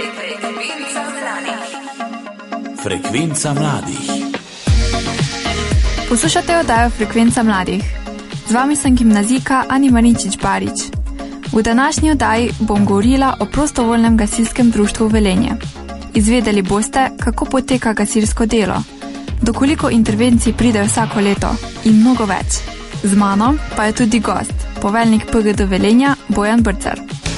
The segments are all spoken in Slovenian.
Frekvenca mladih. Poslušate oddajo Frekvenca mladih. Z vami sem gimnazijka Ani Marinčič-Barič. V današnji oddaji bom govorila o prostovoljnem gasilskem društvu Velenje. Izvedeli boste, kako poteka gasilsko delo, do koliko intervencij pride vsako leto in mnogo več. Z mano pa je tudi gost, poveljnik PGD Velenja Bojan Brcar.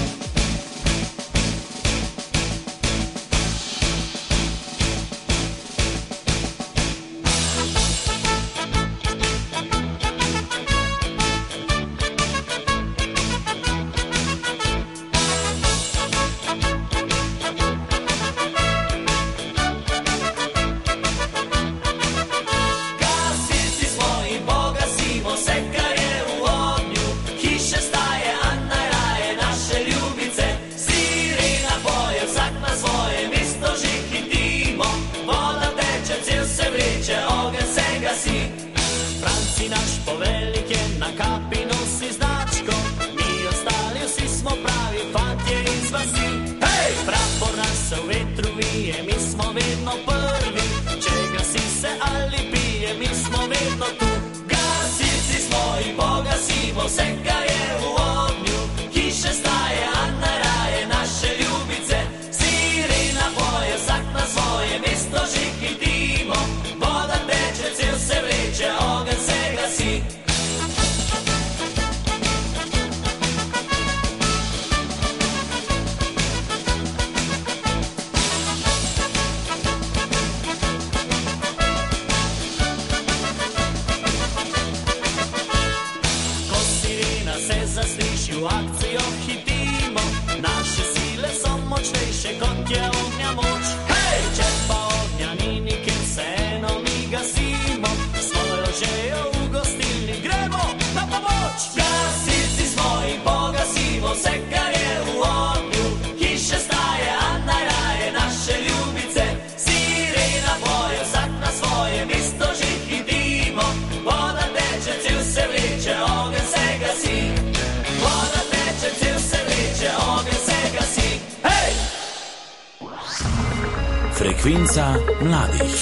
Frekvenca mladih.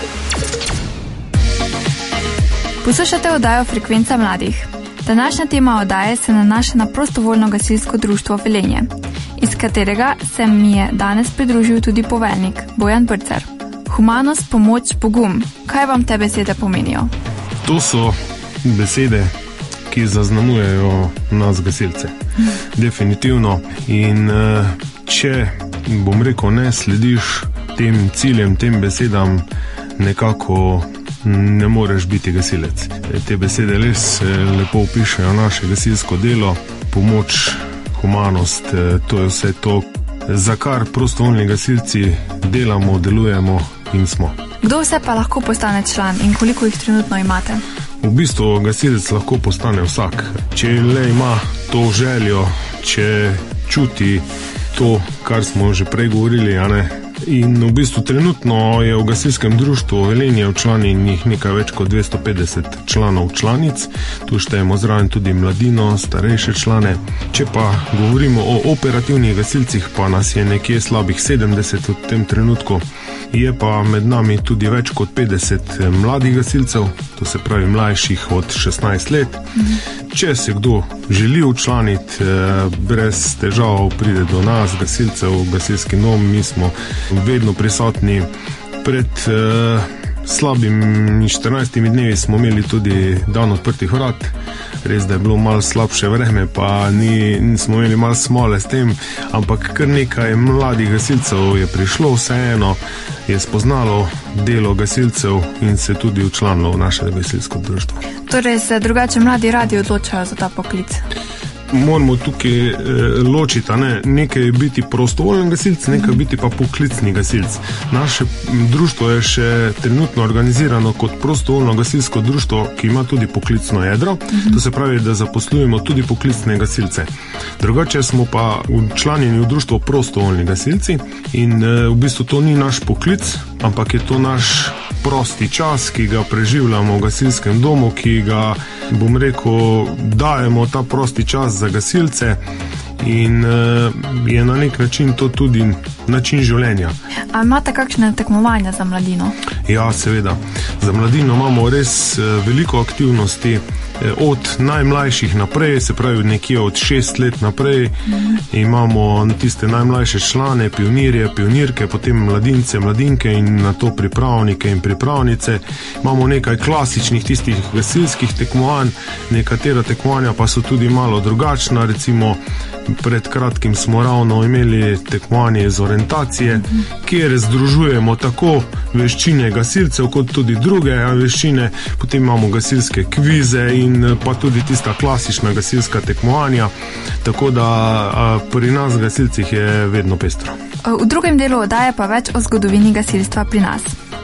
Poslušate oddajo Frekvenca mladih. Današnja tema oddaje se nanaša na prostovoljno gasilsko društvo Velenje, iz katerega se mi je danes pridružil tudi poveljnik Bojan Brcar. Humanost, pomoč, pogum. Kaj vam te besede pomenijo? To so besede, ki zaznamujejo nas gasilce. Definitivno. In če, bom rekel, ne slediš tem ciljem, tem besedam, nekako ne moreš biti gasilec. Te besede res lepo opišajo naše gasilsko delo, pomoč, humanost, to je vse to, za kar prostovoljni gasilci delamo, delujemo in smo. Kdo vse pa lahko postane član in koliko jih trenutno imate? V bistvu gasilec lahko postane vsak, če le ima to željo, če čuti to, kar smo že prej govorili, a ne? In v bistvu trenutno je v gasilskem društvu Velenje včlanjenih nekaj več kot 250 članov članic. Tu štejemo zraven tudi mladino, starejše člane. Če pa govorimo o operativnih gasilcih, pa nas je nekje slabih 70 v tem trenutku. Je pa med nami tudi več kot 50 mladih gasilcev, to se pravi mlajših od 16 let. Če se kdo želi včlaniti, brez težav pride do nas, gasilcev, gasilski dom, mi smo vedno prisotni. Pred slabimi 14 dnevi smo imeli tudi dan odprtih vrat. Res, da je bilo malo slabše vreme, pa smo imeli malo smole s tem, ampak kar nekaj mladih gasilcev je prišlo vseeno, je spoznalo delo gasilcev in se tudi včlanilo v naše gasilsko društvo. Torej se drugače mladi radi odločajo za ta poklic? Moramo tukaj ločiti, nekaj je biti prostovoljen gasilc, nekaj biti pa poklicni gasilc. Naše društvo je še trenutno organizirano kot prostovoljno gasilsko društvo, ki ima tudi poklicno jedro, to se pravi, da zaposlujemo tudi poklicne gasilce. Drugače smo pa včlanjeni v društvo prostovoljni gasilci in v bistvu to ni naš poklic, ampak je to naš prosti čas, ki ga preživljamo v gasilskem domu, ki ga, bom rekel, dajemo ta prosti čas za gasilce in je na nek način to tudi način življenja. A imate kakšne tekmovanja za mladino? Ja, seveda. Za mladino imamo res veliko aktivnosti, od najmlajših naprej, se pravi nekje od 6 let naprej. Imamo tiste najmlajše člane, pionirje, pionirke, potem mladince, mladinke in nato pripravnike in pripravnice. Imamo nekaj klasičnih tistih gasilskih tekmovanj, nekatera tekmovanja pa so tudi malo drugačna, recimo pred kratkim smo ravno imeli tekmovanje iz orientacije, kjer združujemo tako veščine gasilcev kot tudi druge veščine, potem imamo gasilske kvize in pa tudi tista klasična gasilska tekmovanja, tako da pri nas gasilcih je vedno pestro. V drugem delu oddaje pa več o zgodovini gasilstva pri nas.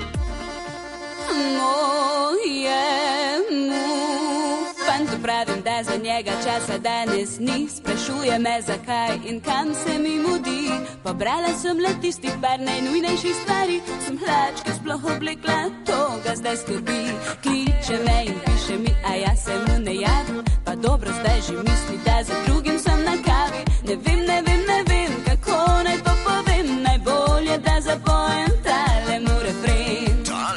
Pravim, da za njega časa danes ni, sprašuje me zakaj in kam se mi mudi. Pobrala sem le tistih par najnujnejših stvari, sem hlačke sploh oblekla, to ga zdaj skrbi. Kliče me in piše mi, a ja se mu ne javim, pa dobro zdaj že misli, da za drugim sem na kavi. Ne vem, kako naj to povem, najbolje da zapojem tale mu refren.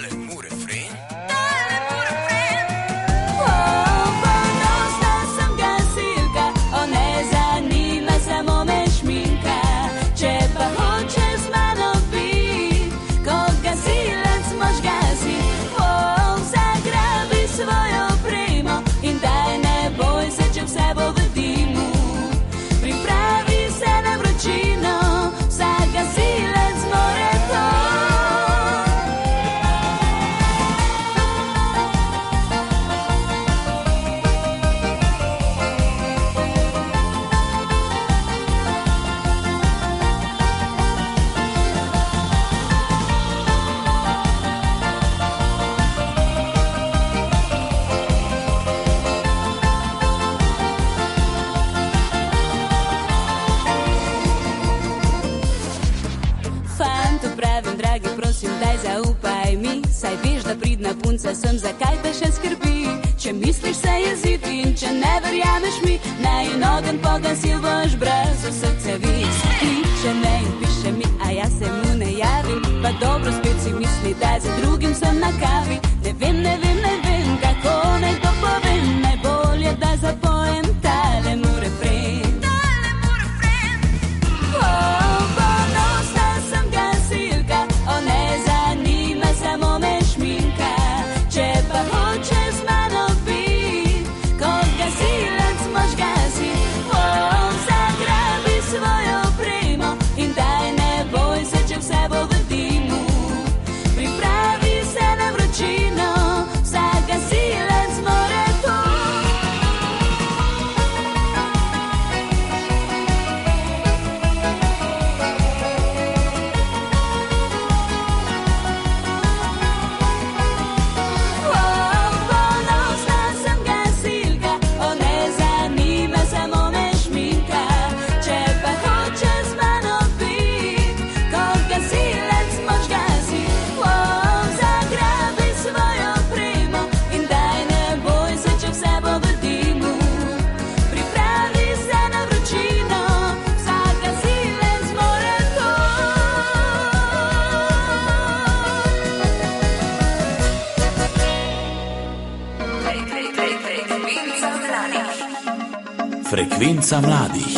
Punca sem, zakaj te še skrbi? Če misliš se jeziti in če ne verjameš mi, naj in ogen pogasil boš brez vseh cevic. Kliče me in piše mi, a ja se mu ne javim, pa dobro spet si misli, da za drugim sem na kavi. Ne vem, kako naj to povem, najbolje da zapojem tale mu refren. Ponosna sem gasilka, ne zanima samo me šminka. Če pa hoče z mano bit, kot gasilec mož gazi, zagrabi svojo opremo in daj ne boj se, če vse bo v dimu. Pripravi se na vročino, vsak gasilec more to. Frekvenca mladih.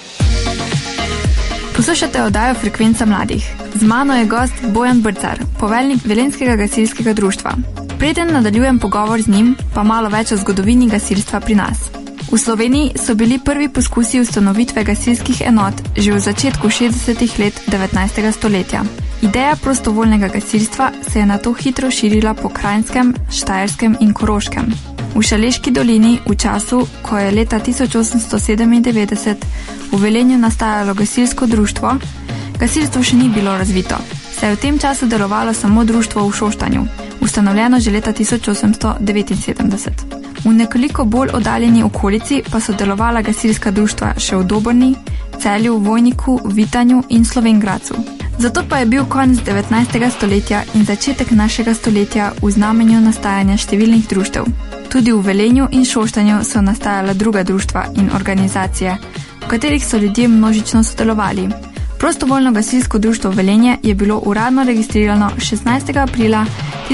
Poslušate oddajo Frekvenca mladih. Z mano je gost Bojan Brcar, poveljnik Velenjskega gasilskega društva. Preden nadaljujem pogovor z njim, pa malo več o zgodovini gasilstva pri nas. V Sloveniji so bili prvi poskusi ustanovitve gasilskih enot že v začetku 60. let 19. stoletja. Ideja prostovoljnega gasilstva se je nato hitro širila po Kranjskem, Štajerskem in Koroškem. V Šaleški dolini, v času, ko je leta 1897 v Velenju nastajalo gasilsko društvo, gasilstvo še ni bilo razvito, saj je v tem času delovalo samo društvo v Šoštanju, ustanovljeno že leta 1879. V nekoliko bolj oddaljeni okolici pa so delovala gasilska društva še v Dobrni, Celju, Vojniku, Vitanju in Slovenj Gradcu. Zato pa je bil konec 19. stoletja in začetek našega stoletja v znamenju nastajanja številnih društev. Tudi v Velenju in Šoštanju so nastajala druga društva in organizacije, v katerih so ljudje množično sodelovali. Prostovoljno gasilsko društvo Velenje je bilo uradno registrirano 16. aprila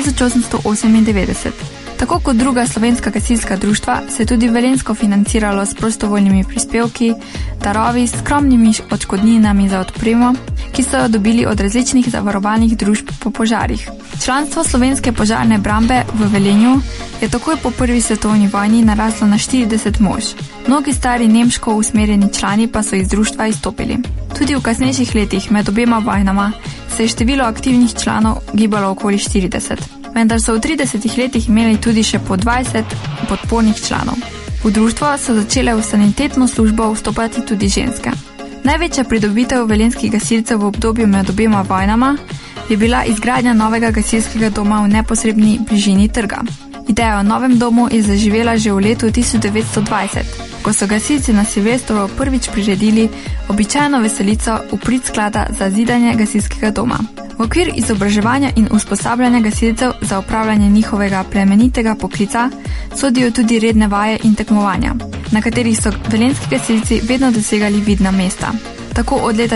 1898. Tako kot druga slovenska gasilska društva se je tudi velenjsko financiralo s prostovoljnimi prispevki, darovi, skromnimi odškodninami za odpremo, ki so jo dobili od različnih zavarovalnih družb po požarih. Članstvo slovenske požarne brambe v Velenju je takoj po prvi svetovni vojni naraslo na 40 mož. Mnogi stari nemško usmerjeni člani pa so iz društva izstopili. Tudi v kasnejših letih med obema vojnama se je število aktivnih članov gibalo okoli 40. Vendar so v 30 letih imeli tudi še po 20 podpornih članov. V društvo so začele v sanitetno službo vstopati tudi ženske. Največja pridobitev velenjskih gasilcev v obdobju med obema vojnama je bila izgradnja novega gasilskega doma v neposredni bližini trga. Ideja o novem domu je zaživela že v letu 1920, ko so gasilci na Silvestrovo prvič priredili običajno veselico v prid sklada za zidanje gasilskega doma. V okvir izobraževanja in usposabljanja gasilcev za upravljanje njihovega plemenitega poklica sodijo tudi redne vaje in tekmovanja, na katerih so velenjski gasilci vedno dosegali vidna mesta. Tako od leta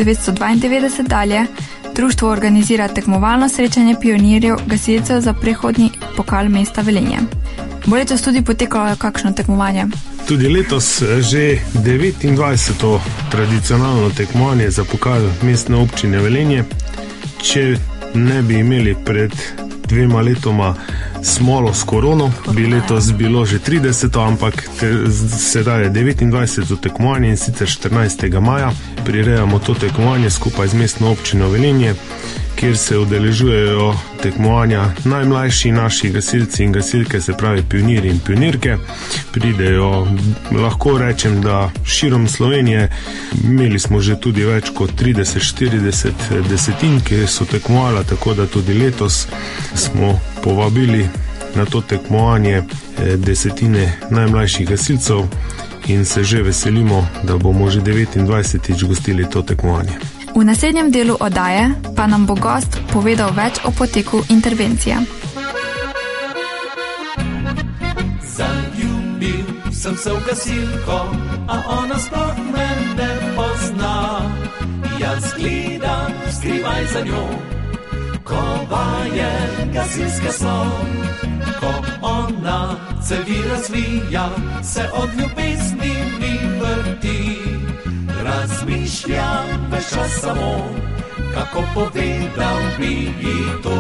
1992 dalje društvo organizira tekmovalno srečanje pionirjev gasilcev za prehodni pokal mesta Velenje. Bo letos tudi potekalo kakšno tekmovanje? Tudi letos že 29. tradicionalno tekmovanje za pokal mestne občine Velenje. Če ne bi imeli pred 2 letoma smolo s korono, bi letos bilo že 30. ampak sedaj je 29. tekmovanje in sicer 14. maja. Prirejamo to tekmovanje skupaj z mestno občino Velenje, kjer se udeležujejo tekmovanja najmlajši naši gasilci in gasilke, se pravi pionirji in pionirke. Pridejo, lahko rečem, da širom Slovenije. Imeli smo že tudi več kot 30-40 desetin, ki so tekmovali, tako da tudi letos smo povabili na to tekmovanje desetine najmlajših gasilcev in se že veselimo, da bomo že 29. gostili to tekmovanje. V naslednjem delu oddaje pa nam bo gost povedal več o poteku intervencije. Zaljubil sem se v gasilko, a ona sploh me ne pozna. Jaz gledam skrivaj za njo, ko vaje gasilske so. Ko ona cevi razvija, se od ljubezni mi vrti. Razmišljam ves čas samo, kako povedal bi ji to.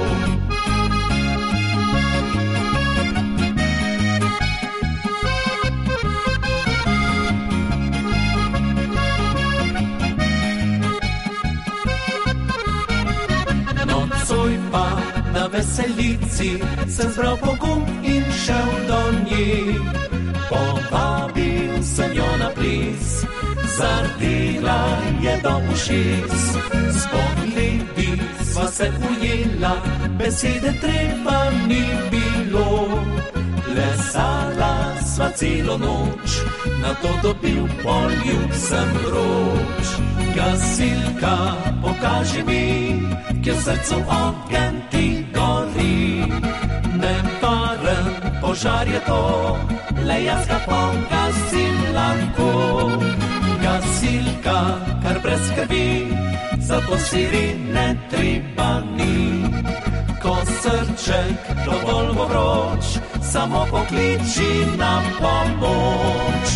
Nocoj pa na veselici sem zbral pogum in šel do nje. Povabil sem jo na ples, zardela je do ušes. S pogledi sva se ujela, besede treba ni bilo. Plesala sva celo noč, nato dobil poljub sem vroč. Gasilka, pokaži mi, kjer v srcu ogenj ti gori. Nevaren požar je to, le jaz ga pogasim lahko. Gasilka, kar brez skrbi, zato sirine treba ni. Ko srček dovolj bo vroč, samo pokliči na pomoč.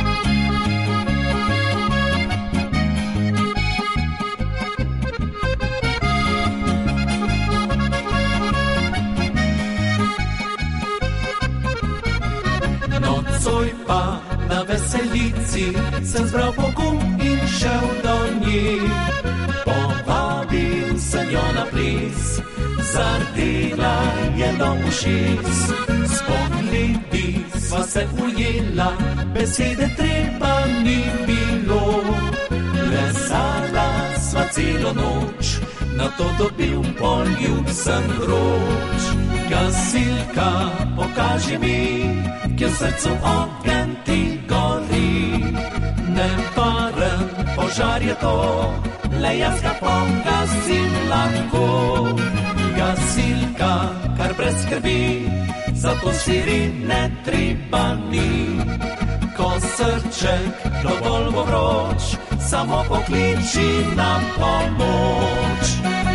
Nocoj pa na veselici sem zbral pogum in šel do nje. Povabil sem jo na ples, zardela je do ušes. S pogledi sva se ujela, besede treba ni bilo. Plesala sva celo noč, nato dobil poljub sem vroč. Gasilka, pokaži mi, kjer v srcu ogenj ti gori. Nevaren požar je to, le jaz ga pogasim lahko. Gasilka, kar brez skrbi, zato sirine treba ni. Ko srček dovolj bo vroč, samo pokliči nam pomoč.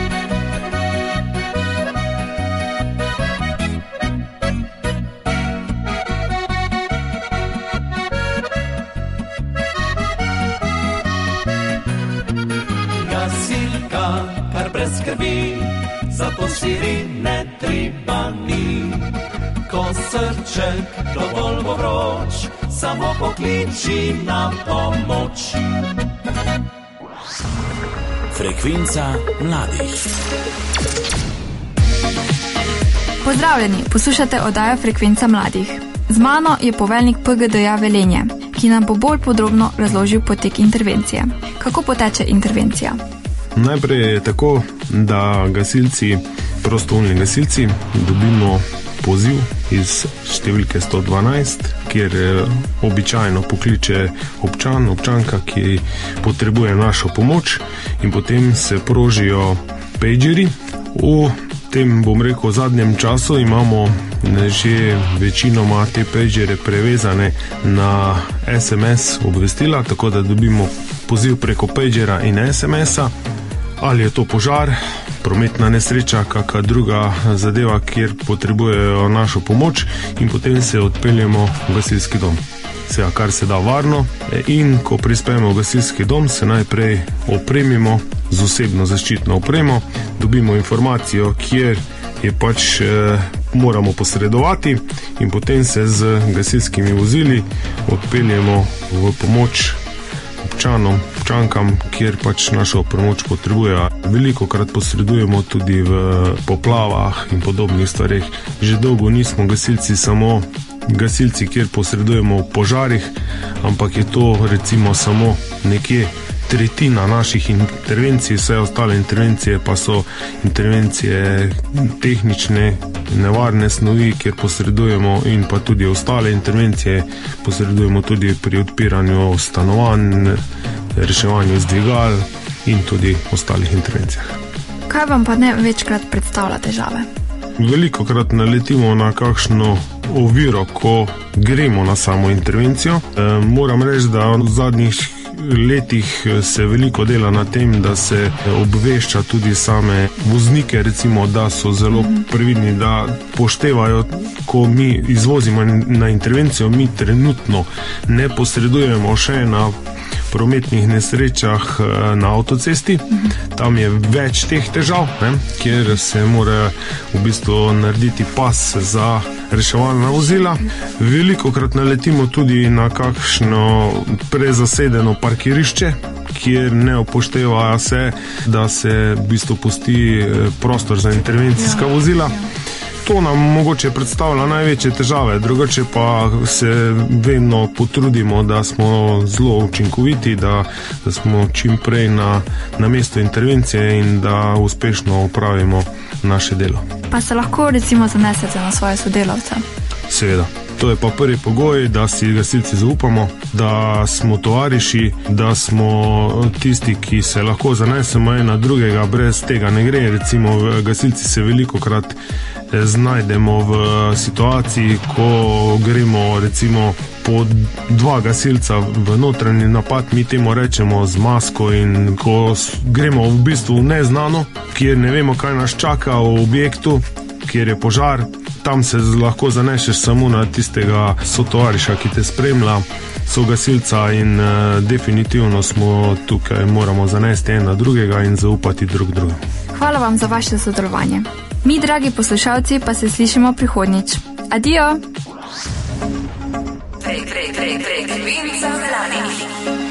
Gasilka, kar brez skrbi, zato sirine treba ni. Ko srček dovolj bo vroč, samo pokliči nam pomoč. Frekvenca mladih. Pozdravljeni, poslušate oddajo Frekvenca mladih. Z mano je poveljnik PGD-ja Velenje, ki nam bo bolj podrobno razložil potek intervencije. Kako poteče intervencija? Najprej je tako, da gasilci, prostovoljni gasilci, dobimo poziv iz številke 112, kjer običajno pokliče občan, občanka, ki potrebuje našo pomoč, in potem se prožijo pageri. V tem, bom rekel, v zadnjem času imamo že večinoma te pagere prevezane na SMS obvestila, tako da dobimo poziv preko pagera in SMS-a. Ali je to požar, prometna nesreča, kakšna druga zadeva, kjer potrebujejo našo pomoč, in potem se odpeljemo v gasilski dom. Vse, kar se da varno, in ko prispemo v gasilski dom, se najprej opremimo z osebno zaščitno opremo, dobimo informacijo, kjer je pač moramo posredovati, in potem se z gasilskimi vozili odpeljemo v pomoč občanom, občankam, kjer pač našo pomoč potrebujejo. Velikokrat posredujemo tudi v poplavah in podobnih stvareh. Že dolgo nismo gasilci samo gasilci, kjer posredujemo v požarih, ampak je to recimo samo nekje tretjina naših intervencij. Vse ostale intervencije pa so intervencije tehnične, nevarne snovi, kjer posredujemo, in pa tudi ostale intervencije posredujemo tudi pri odpiranju stanovanj, reševanju z dvigal in tudi ostalih intervencijah. Kaj vam pa ne večkrat predstavlja težave? Velikokrat naletimo na kakšno oviro, ko gremo na samo intervencijo. Moram reči, da v zadnjih letih se veliko dela na tem, da se obvešča tudi same voznike, recimo, da so zelo previdni, da poštevajo, ko mi izvozimo na intervencijo. Mi trenutno ne posredujemo še na prometnih nesrečah na avtocesti. Tam je več teh težav, kjer se mora v bistvu narediti pas za reševalna vozila. Velikokrat naletimo tudi na kakšno prezasedeno parkirišče, kjer ne upošteva se, da se v bistvu pusti prostor za intervencijska vozila. To nam mogoče predstavlja največje težave, drugače pa se vedno potrudimo, da smo zelo učinkoviti, da smo čim prej na mestu intervencije in da uspešno opravimo naše delo. Pa se lahko recimo zanesete na svoje sodelavce? Seveda. To je pa prvi pogoj, da si gasilci zaupamo, da smo tovariši, da smo tisti, ki se lahko zanesemo en na drugega. Brez tega ne gre. Recimo gasilci se velikokrat znajdemo v situaciji, ko gremo recimo po dva gasilca v notranji napad, mi temu rečemo z masko, in ko gremo v bistvu v neznano, kjer ne vemo, kaj nas čaka v objektu, kjer je požar, tam se lahko zanešeš samo na tistega sotovariša, ki te spremlja, sogasilca, in definitivno smo tukaj, moramo zanesti en na drugega in zaupati drug drugemu. Hvala vam za vaše sodelovanje. Mi, dragi poslušalci, pa se slišimo prihodnjič. Adijo! Frekvenca mladih.